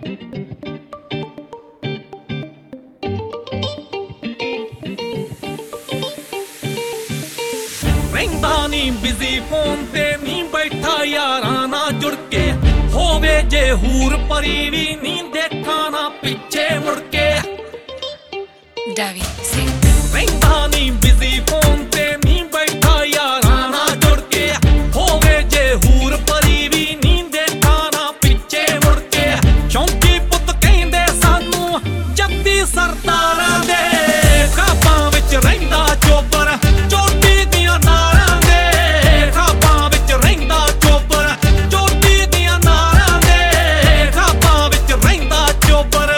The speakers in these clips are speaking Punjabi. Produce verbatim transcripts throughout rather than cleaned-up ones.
ਰਹਿੰਦਾ ਨੀ ਬਿਜ਼ੀ ਫੋਨ ਤੇ ਨੀ ਬੈਠਾ ਯਾਰਾਂ ਨਾਲ ਜੁੜ ਕੇ, ਹੋਵੇ ਜੇ ਹੂਰ ਪਰੀ ਵੀ ਨੀ ਦੇਖਾਂ ਨਾ ਪਿੱਛੇ ਮੁੜ ਕੇ। David Singh ਰਹਿੰਦਾ ਨੀ ਬਿਜ਼ੀ ਫੋਨ ਤੇ ਨੀ ਬੈਠਾ ਯਾਰਾਂ ਨਾਲ ਜੁੜ ਕੇ, ਹੋਵੇ ਜੇ ਹੂਰ ਪਰੀ ਵੀ ਨੀ ਦੇਖਾਂ ਨਾ ਪਿੱਛੇ ਮੁੜ ਕੇ। ਸ਼ੌਂਕੀ ਪੁੱਤ ਕਹਿੰਦੇ ਸਾਨੂੰ ਜੱਦੀ ਸਰਦਾਰਾਂ ਦੇ, ਖਾਬਾਂ ਵਿੱਚ ਰਹਿੰਦਾ ਚੋਬਰ ਚੋਟੀ ਦੀਆਂ ਨਾਰਾਂ ਦੇ, ਖਾਬਾਂ ਵਿੱਚ ਰਹਿੰਦਾ ਚੋਬਰ ਚੋਟੀ ਦੀਆਂ ਨਾਰਾਂ ਦੇ, ਖਾਬਾਂ ਵਿੱਚ ਰਹਿੰਦਾ ਚੋਬਰ।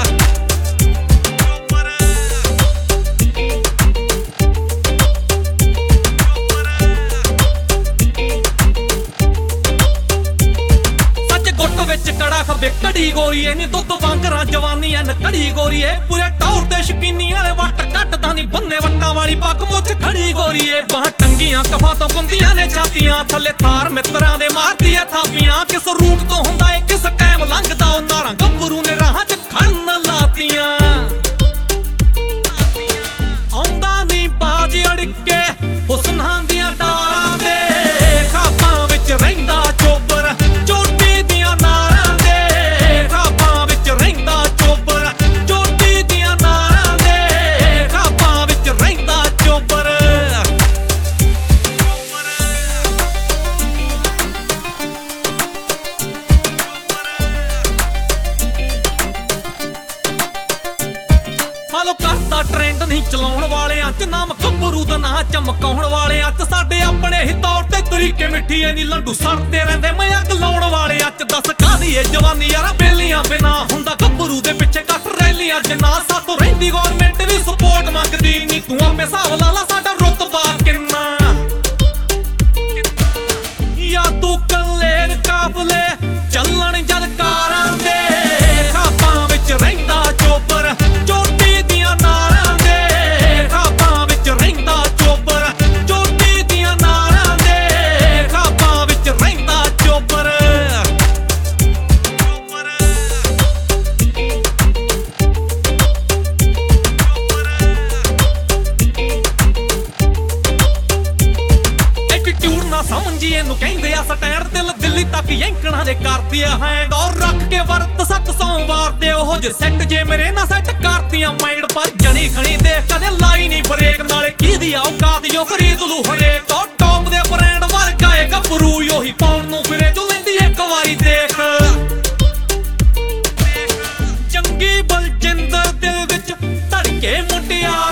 ਵਿੱਚ ਕੜਾ ਖੱਬੇ ਕੜੀ ਗੋਰੀਏ ਨੀ ਦੁੱਧ ਵਾਂਗਰਾਂ ਜਵਾਨੀ ਐ ਨਕੜੀ ਗੋਰੀਏ, ਪੂਰੇ ਟੌਰ ਤੇ ਸ਼ਕੀਨੀ ਵਾਲੇ ਵੱਟ ਕੱਟਦਾ ਨੀ ਬੰਨੇ ਵੱਟਾਂ ਵਾਲੀ ਪੱਗ ਮੁੱਛ ਖੜੀ ਗੋਰੀਏ। ਬਾਹ ਟੰਗੀਆਂ ਕਫਾਂ ਤੋਂ ਗੁੰਦੀਆਂ ਨੇ ਛਾਤੀਆਂ ਥੱਲੇ ਥਾਰ ਮਿੱਤਰਾਂ ਦੇ ਮਾਰਦੀ ਐ ਥਾਪੀਆਂ। ਕਿਸ ਰੂਟ ਤੋਂ ਹੁੰਦਾ ਏ ਕਿਸ ਟਾਈਮ ਲੰਘਦਾ ਉਹ ਨਾਰਾਂ ਗੱਭਰੂ ਨੇ ਰਾਹਾਂ 'ਚ ਖੜਨ ਲਾਤੀਆਂ। ਆਉਂਦਾ ਨੀ ਬਾਜ ਅੜਕੇ ਹੁਸਨਾਂ ਦੀਆਂ ਡਾਰਾਂ ਦੇ, ਖਾਬਾਂ ਵਿੱਚ ਰਹਿੰਦਾ ਚੋਬਰ ਚੋਟੀ ਦੀਆਂ ਨਾਰਾਂ ਦੇ, ਖਾਬਾਂ ਵਿੱਚ ਰਹਿੰਦਾ ਚੋਬਰ ਚੋਟੀ ਦੀਆਂ ਨਾਰਾਂ ਦੇ, ਖਾਬਾਂ ਵਿੱਚ ਰਹਿੰਦਾ ਚੋਬਰ। ਫਾਲੋ ਕਰਦਾ ਟ੍ਰੈਂਡ ਨਹੀਂ ਚਲਾਉਣ ਵਾਲਿਆਂ 'ਚ, ਨਾਮ ਗੱਭਰੂ ਦਾ ਨਾਂ ਚਮਕਾਉਣ ਵਾਲਿਆਂ 'ਚ। ਸਾਡੇ ਆਪਣੇ ਹੀ ਤੌਰ ਤੇ ਤਰੀਕੇ ਮਿੱਠੀ ਐ ਨੀ ਲੰਡੂ ਸੜਦੇ ਰਹਿੰਦੇ ਮਜ਼ਾਕ ਲਾਉਣ ਵਾਲਿਆਂ 'ਚ। ਦੱਸ ਕਾਹਦੀ ਏ ਜਵਾਨੀ ਯਾਰਾ ਬੇਲੀਆਂ ਬਿਨਾ ਹੁੰਦਾ ਗੱਭਰੂ ਦੇ ਪਿੱਛੇ ਕੱਟ ਰੈਲੀਆਂ ਜਿੰਨਾ। ਸਾਤੋਂ ਰਹਿੰਦੀ ਗੌਰਮੈਂਟ ਵੀ ਸਪੋਰਟ ਮੰਗਦੀ ਨੀ, ਤੂੰ ਆਪੇ ਹਿਸਾਬ ਲਾ ਲਾ ਸਾਡਾ ਰੁਤਬਾ ਕਿੰਨਾ। ਯਾ ਤੂੰ ਕੱਲੇ ਕਾਫਲੇ ਚੱਲਣ ਜਦ ਕਾਰਾਂ ਦੇ, ਖਾਬਾਂ ਵਿੱਚ ਰਹਿੰਦਾ ਚੋਬਰ ਚੋਟੀ ਦੀਆਂ ਨਾਰਾਂ ਦੇ, ਖਾਬਾਂ ਵਿੱਚ ਰਹਿੰਦਾ ਚੋਬਰ ਚੋਟੀ ਦੀਆਂ ਨਾਰਾਂ ਦੇ, ਖਾਬਾਂ ਵਿੱਚ ਰਹਿੰਦਾ ਚੋਬਰ। ਐਟੀਟਿਊਡ ਨਾ ਸਮਝੀ ਇਹਨੂੰ ਕਹਿੰਦੇ ਆ ਸਟੈਂਡ, ਦਿਲ ਦਿੱਲੀ ਤੱਕ ਯੈਂਕਣਾ ਦੇ ਕਰਦੀ ਆ ਹੈਂਡ। ਔਰ ਰੱਖ ਕੇ ਵਰਤ ਸੱਤ ਸੋਮਵਾਰ ਦੇ ਉਹ ਜੇ ਸੈੱਟ ਜੇ ਮੇਰੇ ਨਾਲ ਸੈੱਟ ਕਰਤੀਆਂ ਮਾਈਂਡ। ਪਰ ਜਣੀ ਖਣੀ ਦੇਖ ਕਦੇ ਲਾਈ ਨਹੀਂ ਬ੍ਰੇਕ, ਨਾਲੇ ਕਿਹਦੀ ਔਕਾਤ ਜੋ ਖਰੀਦ ਲੂ ਹਰੇਕ। ਉਹ ਟੌਪ ਦੇ ਬ੍ਰਾਂਡ ਵਰਗਾ ਏ ਗੱਭਰੂ ਉਹੀ ਪਾਉਣ ਨੂੰ ਫਿਰੇ ਜੋ ਲੈਂਦੀ ਇੱਕ ਵਾਰੀ ਦੇਖ। ਚੰਗੀ ਬਲਜਿੰਦਰ ਦਿਲ ਵਿੱਚ ਧੜਕੇ ਮੁੰਡਿਆ